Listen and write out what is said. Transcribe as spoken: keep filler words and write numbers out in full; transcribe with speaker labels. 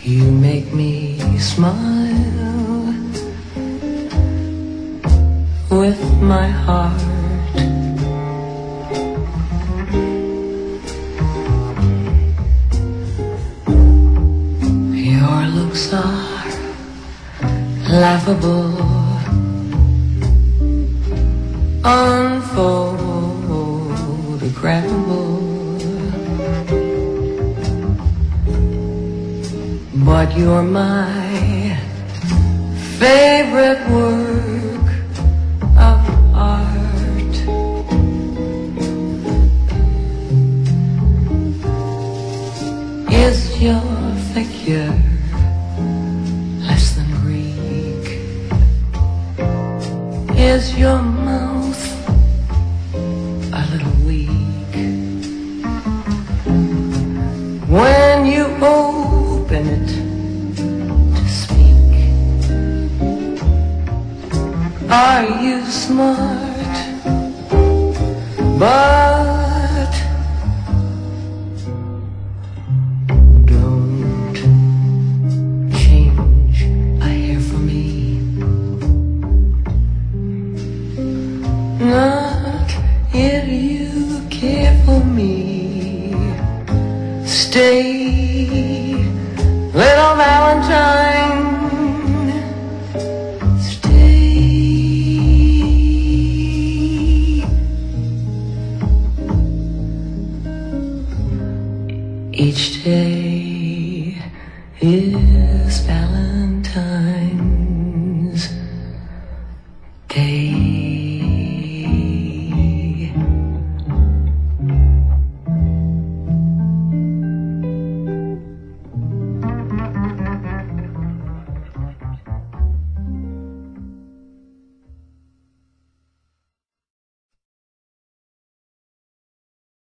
Speaker 1: You make me smile with my heart. Your looks are laughable, unphotographable, but you're my favorite work of art. Is your figure less than Greek? Is your mouth a little weak? When you open it to speak, are you smart? But don't change a hair for me. Not if you care for me. Stay, little Valentine, stay. Each day